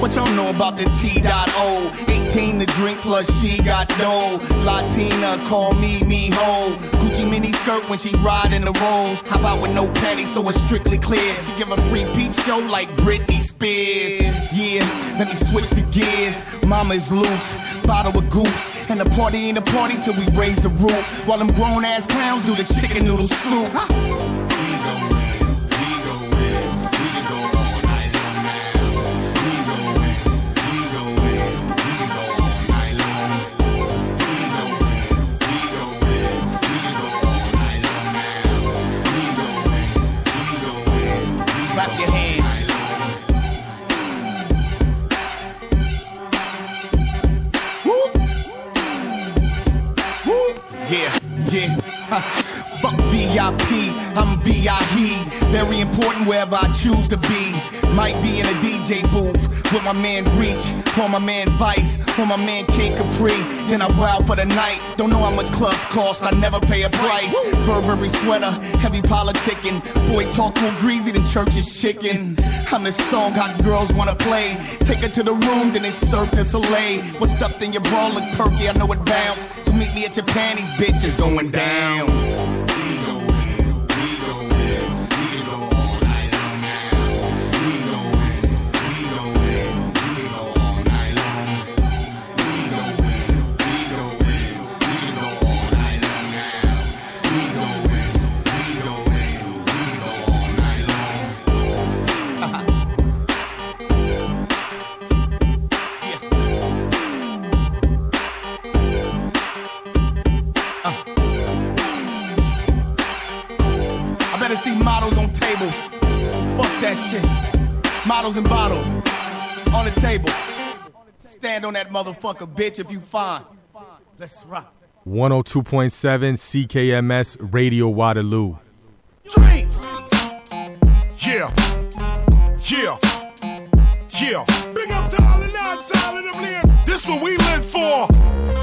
What y'all know about the T.O? 18 to drink plus she got dough. Latina, call me Miho. Gucci mini skirt when she ride in the rolls. How about with no panties so it's strictly clear? She give a free peep show like Britney Spears. Yeah, let me switch the gears. Mama is loose, bottle of goose. And the party ain't a party till we raise the roof. While them grown ass clowns do the chicken noodle soup. Fuck VIP, I'm VIE. Very important wherever I choose to be. Might be in a DJ booth with my man Reach, or my man Vice, or my man Kid Capri. Then I wow for the night. Don't know how much clubs cost, I never pay a price. Burberry sweater, heavy politicking. Boy talk more greasy than church's chicken. I'm the song hot girls wanna play. Take her to the room, then they serve the Soleil. What's stuffed in your bra look perky, I know it bounce. So meet me at your panties, bitch, it's going down. See models on tables. Fuck that shit. Models and bottles on the table. Stand on that motherfucker, bitch, if you fine. Let's rock. 102.7 CKMS Radio Waterloo. Drink. Yeah. Yeah. Yeah. Big up to all the non-talent of this what we live for.